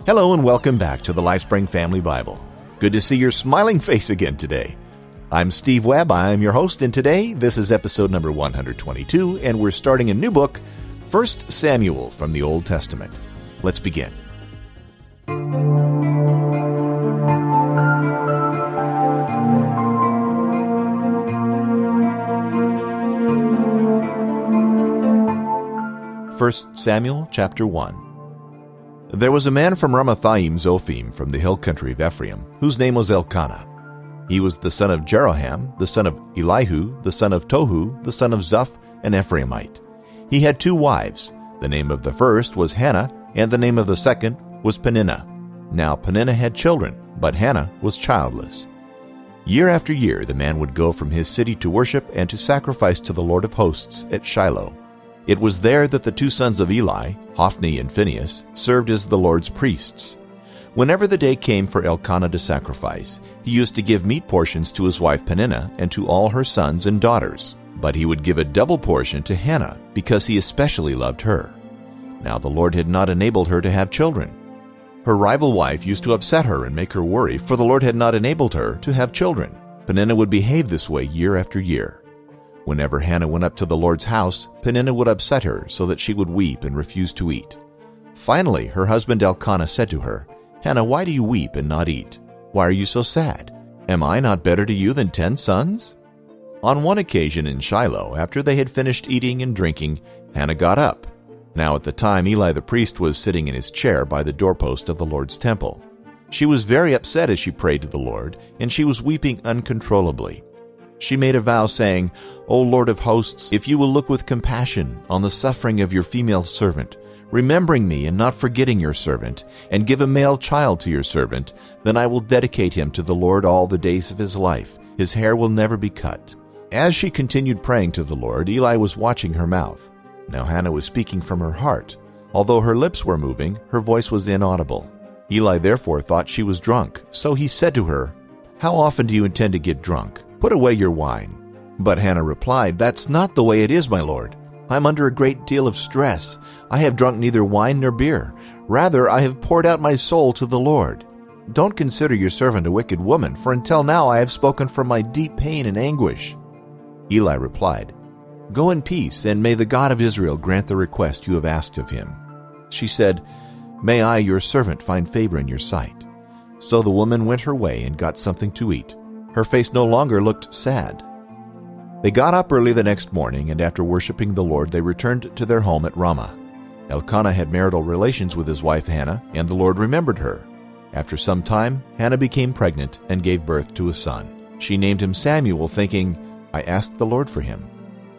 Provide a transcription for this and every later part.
Hello and welcome back to the LifeSpring Family Bible. Good to see your smiling face again today. I'm Steve Webb, I am your host, and today this is episode number 122, and we're starting a new book, 1 Samuel from the Old Testament. Let's begin. First Samuel chapter 1. There was a man from Ramathaim Zophim from the hill country of Ephraim, whose name was Elkanah. He was the son of Jeroham, the son of Elihu, the son of Tohu, the son of Zuph, an Ephraimite. He had 2 wives. The name of the first was Hannah, and the name of the second was Peninnah. Now Peninnah had children, but Hannah was childless. Year after year the man would go from his city to worship and to sacrifice to the Lord of hosts at Shiloh. It was there that the 2 sons of Eli, Hophni and Phinehas, served as the Lord's priests. Whenever the day came for Elkanah to sacrifice, he used to give meat portions to his wife Peninnah and to all her sons and daughters. But he would give a double portion to Hannah, because he especially loved her. Now the Lord had not enabled her to have children. Her rival wife used to upset her and make her worry, for the Lord had not enabled her to have children. Peninnah would behave this way year after year. Whenever Hannah went up to the Lord's house, Peninnah would upset her so that she would weep and refuse to eat. Finally, her husband Elkanah said to her, "Hannah, why do you weep and not eat? Why are you so sad? Am I not better to you than 10 sons?" On one occasion in Shiloh, after they had finished eating and drinking, Hannah got up. Now at the time Eli the priest was sitting in his chair by the doorpost of the Lord's temple. She was very upset as she prayed to the Lord, and she was weeping uncontrollably. She made a vow, saying, "O Lord of hosts, if you will look with compassion on the suffering of your female servant, remembering me and not forgetting your servant, and give a male child to your servant, then I will dedicate him to the Lord all the days of his life. His hair will never be cut." As she continued praying to the Lord, Eli was watching her mouth. Now Hannah was speaking from her heart. Although her lips were moving, her voice was inaudible. Eli therefore thought she was drunk, so he said to her, "How often do you intend to get drunk? Put away your wine." But Hannah replied, "That's not the way it is, my lord. I'm under a great deal of stress. I have drunk neither wine nor beer. Rather, I have poured out my soul to the Lord. Don't consider your servant a wicked woman, for until now I have spoken from my deep pain and anguish." Eli replied, "Go in peace, and may the God of Israel grant the request you have asked of him." She said, "May I, your servant, find favor in your sight." So the woman went her way and got something to eat. Her face no longer looked sad. They got up early the next morning, and after worshiping the Lord, they returned to their home at Ramah. Elkanah had marital relations with his wife Hannah, and the Lord remembered her. After some time, Hannah became pregnant and gave birth to a son. She named him Samuel, thinking, "I asked the Lord for him."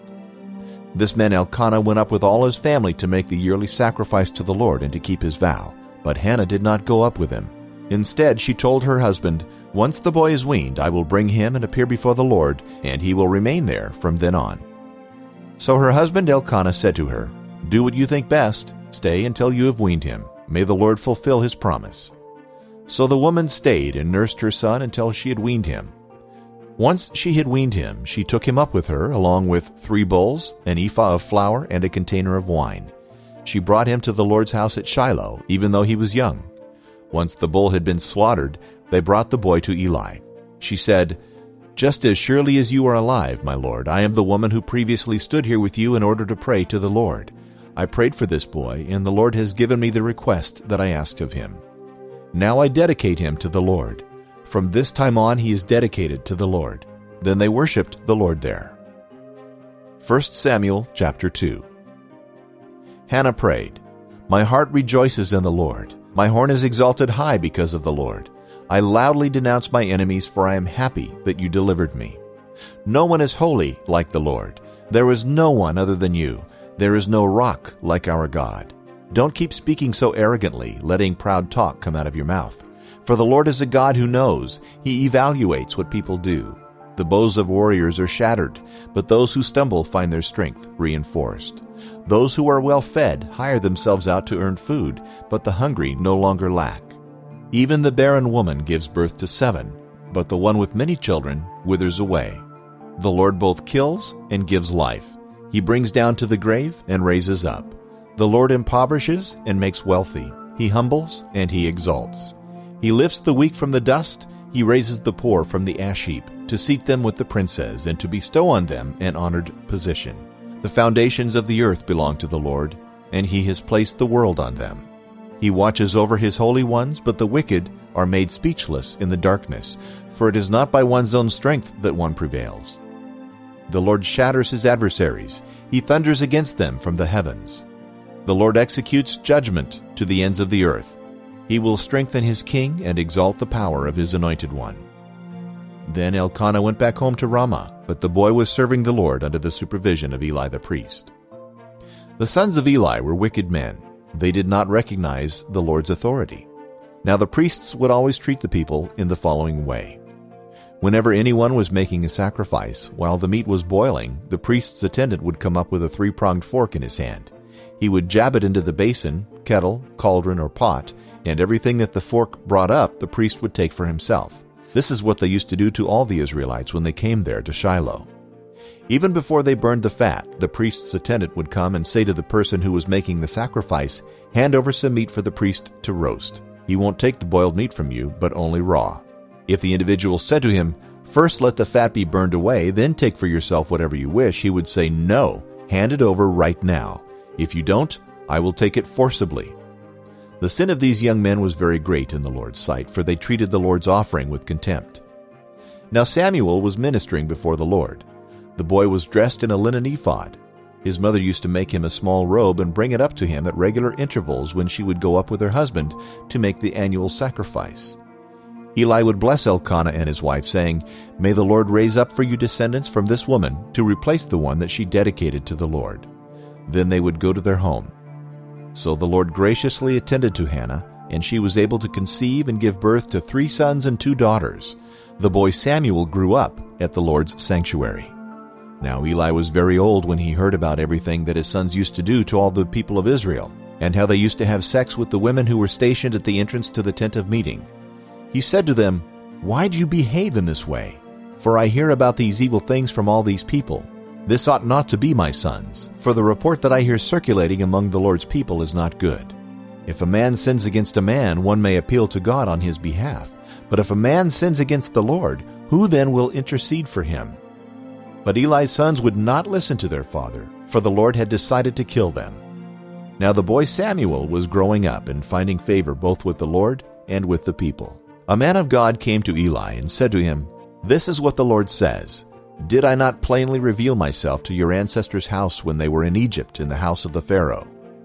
This man Elkanah went up with all his family to make the yearly sacrifice to the Lord and to keep his vow. But Hannah did not go up with him. Instead, she told her husband, "Once the boy is weaned, I will bring him and appear before the Lord, and he will remain there from then on." So her husband Elkanah said to her, "Do what you think best. Stay until you have weaned him. May the Lord fulfill his promise." So the woman stayed and nursed her son until she had weaned him. Once she had weaned him, she took him up with her, along with 3 bulls, an ephah of flour, and a container of wine. She brought him to the Lord's house at Shiloh, even though he was young. Once the bull had been slaughtered, they brought the boy to Eli. She said, "Just as surely as you are alive, my lord, I am the woman who previously stood here with you in order to pray to the Lord. I prayed for this boy, and the Lord has given me the request that I asked of him. Now I dedicate him to the Lord. From this time on he is dedicated to the Lord." Then they worshipped the Lord there. 1 Samuel chapter 2. Hannah prayed, "My heart rejoices in the Lord. My horn is exalted high because of the Lord. I loudly denounce my enemies, for I am happy that you delivered me. No one is holy like the Lord. There is no one other than you. There is no rock like our God. Don't keep speaking so arrogantly, letting proud talk come out of your mouth. For the Lord is a God who knows. He evaluates what people do. The bows of warriors are shattered, but those who stumble find their strength reinforced. Those who are well fed hire themselves out to earn food, but the hungry no longer lack. Even the barren woman gives birth to 7, but the one with many children withers away. The Lord both kills and gives life. He brings down to the grave and raises up. The Lord impoverishes and makes wealthy. He humbles and he exalts. He lifts the weak from the dust. He raises the poor from the ash heap, to seat them with the princes, and to bestow on them an honored position. The foundations of the earth belong to the Lord, and he has placed the world on them. He watches over his holy ones, but the wicked are made speechless in the darkness, for it is not by one's own strength that one prevails. The Lord shatters his adversaries. He thunders against them from the heavens. The Lord executes judgment to the ends of the earth. He will strengthen his king and exalt the power of his anointed one. Then Elkanah went back home to Ramah, but the boy was serving the Lord under the supervision of Eli the priest. The sons of Eli were wicked men. They did not recognize the Lord's authority. Now the priests would always treat the people in the following way. Whenever anyone was making a sacrifice, while the meat was boiling, the priest's attendant would come up with a three-pronged fork in his hand. He would jab it into the basin, kettle, cauldron, or pot, and everything that the fork brought up the priest would take for himself. This is what they used to do to all the Israelites when they came there to Shiloh. Even before they burned the fat, the priest's attendant would come and say to the person who was making the sacrifice, "Hand over some meat for the priest to roast. He won't take the boiled meat from you, but only raw." If the individual said to him, "First let the fat be burned away, then take for yourself whatever you wish," he would say, "No, hand it over right now. If you don't, I will take it forcibly." The sin of these young men was very great in the Lord's sight, for they treated the Lord's offering with contempt. Now Samuel was ministering before the Lord. The boy was dressed in a linen ephod. His mother used to make him a small robe and bring it up to him at regular intervals when she would go up with her husband to make the annual sacrifice. Eli would bless Elkanah and his wife, saying, "May the Lord raise up for you descendants from this woman to replace the one that she dedicated to the Lord." Then they would go to their home. So the Lord graciously attended to Hannah, and she was able to conceive and give birth to 3 sons and 2 daughters. The boy Samuel grew up at the Lord's sanctuary. Now Eli was very old when he heard about everything that his sons used to do to all the people of Israel, and how they used to have sex with the women who were stationed at the entrance to the tent of meeting. He said to them, "Why do you behave in this way? For I hear about these evil things from all these people. This ought not to be, my sons, for the report that I hear circulating among the Lord's people is not good. If a man sins against a man, one may appeal to God on his behalf. But if a man sins against the Lord, who then will intercede for him?" But Eli's sons would not listen to their father, for the Lord had decided to kill them. Now the boy Samuel was growing up and finding favor both with the Lord and with the people. A man of God came to Eli and said to him, "This is what the Lord says. Did I not plainly reveal myself to your ancestors' house when they were in Egypt in the house of the Pharaoh?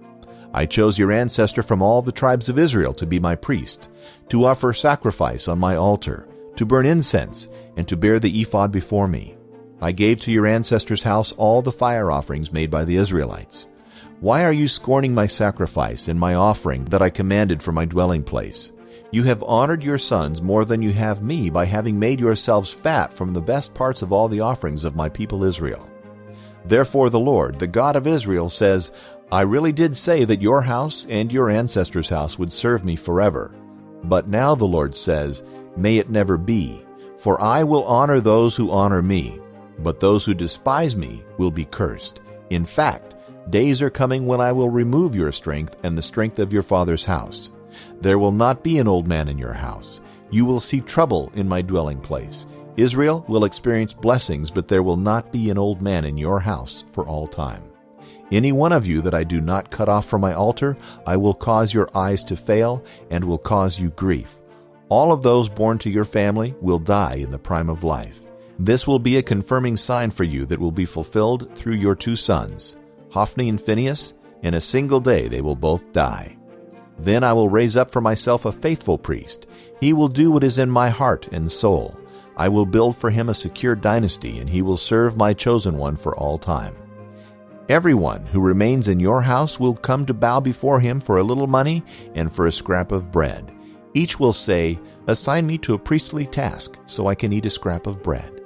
I chose your ancestor from all the tribes of Israel to be my priest, to offer sacrifice on my altar, to burn incense, and to bear the ephod before me. I gave to your ancestors' house all the fire offerings made by the Israelites. Why are you scorning my sacrifice and my offering that I commanded for my dwelling place? You have honored your sons more than you have me by having made yourselves fat from the best parts of all the offerings of my people Israel. Therefore the Lord, the God of Israel, says, I really did say that your house and your ancestors' house would serve me forever. But now the Lord says, may it never be, for I will honor those who honor me, but those who despise me will be cursed. In fact, days are coming when I will remove your strength and the strength of your father's house. There will not be an old man in your house. You will see trouble in my dwelling place. Israel will experience blessings, but there will not be an old man in your house for all time. Any one of you that I do not cut off from my altar, I will cause your eyes to fail and will cause you grief. All of those born to your family will die in the prime of life. This will be a confirming sign for you that will be fulfilled through your 2 sons, Hophni and Phinehas. In a single day they will both die. Then I will raise up for myself a faithful priest. He will do what is in my heart and soul. I will build for him a secure dynasty, and he will serve my chosen one for all time. Everyone who remains in your house will come to bow before him for a little money and for a scrap of bread. Each will say, assign me to a priestly task so I can eat a scrap of bread.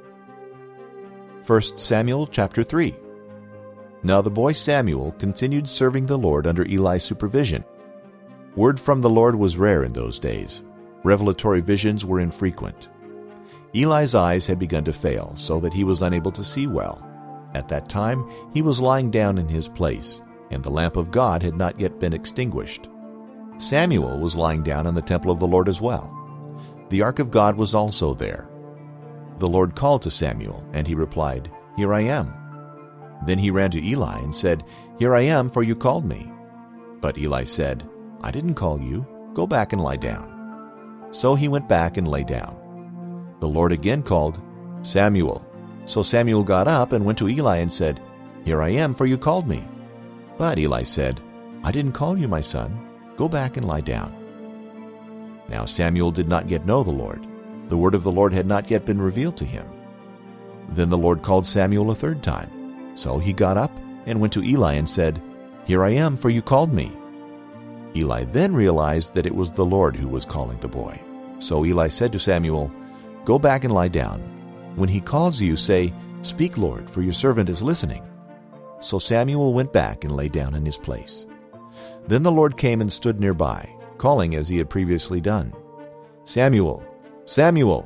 1 Samuel chapter 3. Now the boy Samuel continued serving the Lord under Eli's supervision. Word from the Lord was rare in those days. Revelatory visions were infrequent. Eli's eyes had begun to fail, so that he was unable to see well. At that time he was lying down in his place, and the lamp of God had not yet been extinguished. Samuel was lying down in the temple of the Lord as well. The ark of God was also there. The Lord called to Samuel, and he replied, "Here I am." Then he ran to Eli and said, "Here I am, for you called me." But Eli said, "I didn't call you. Go back and lie down." So he went back and lay down. The Lord again called, "Samuel." So Samuel got up and went to Eli and said, "Here I am, for you called me." But Eli said, "I didn't call you, my son. Go back and lie down." Now Samuel did not yet know the Lord. The word of the Lord had not yet been revealed to him. Then the Lord called Samuel a third time. So he got up and went to Eli and said, "Here I am, for you called me." Eli then realized that it was the Lord who was calling the boy. So Eli said to Samuel, "Go back and lie down. When he calls you, say, 'Speak, Lord, for your servant is listening.'" So Samuel went back and lay down in his place. Then the Lord came and stood nearby, calling as he had previously done, "Samuel, Samuel."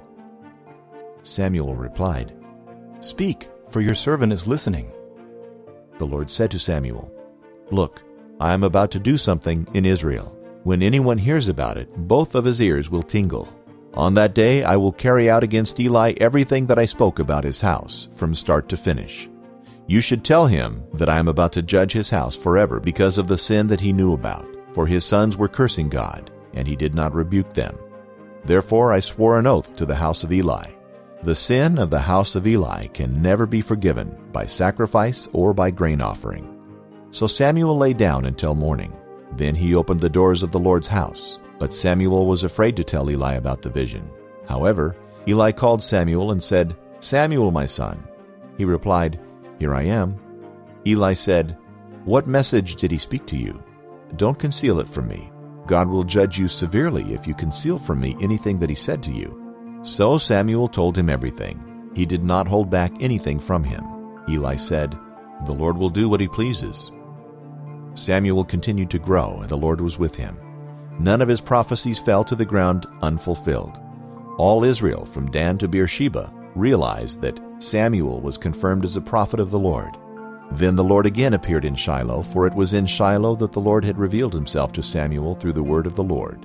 Samuel replied, "Speak, for your servant is listening." The Lord said to Samuel, "Look, I am about to do something in Israel. When anyone hears about it, both of his ears will tingle. On that day I will carry out against Eli everything that I spoke about his house, from start to finish. You should tell him that I am about to judge his house forever because of the sin that he knew about, for his sons were cursing God, and he did not rebuke them. Therefore I swore an oath to the house of Eli. The sin of the house of Eli can never be forgiven by sacrifice or by grain offering." So Samuel lay down until morning. Then he opened the doors of the Lord's house. But Samuel was afraid to tell Eli about the vision. However, Eli called Samuel and said, "Samuel, my son." He replied, "Here I am." Eli said, "What message did he speak to you? Don't conceal it from me. God will judge you severely if you conceal from me anything that he said to you." So Samuel told him everything. He did not hold back anything from him. Eli said, "The Lord will do what he pleases." Samuel continued to grow, and the Lord was with him. None of his prophecies fell to the ground unfulfilled. All Israel, from Dan to Beersheba, realized that Samuel was confirmed as a prophet of the Lord. Then the Lord again appeared in Shiloh, for it was in Shiloh that the Lord had revealed himself to Samuel through the word of the Lord.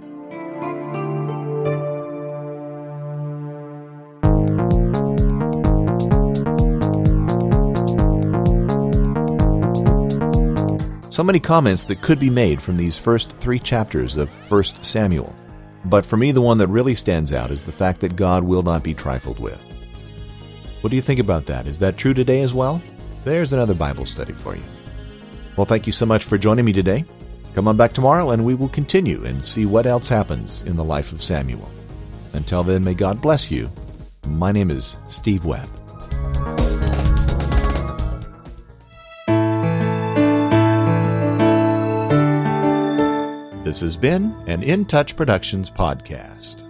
So many comments that could be made from these first 3 chapters of 1 Samuel. But for me, the one that really stands out is the fact that God will not be trifled with. What do you think about that? Is that true today as well? There's another Bible study for you. Well, thank you so much for joining me today. Come on back tomorrow and we will continue and see what else happens in the life of Samuel. Until then, may God bless you. My name is Steve Webb. This has been an In Touch Productions podcast.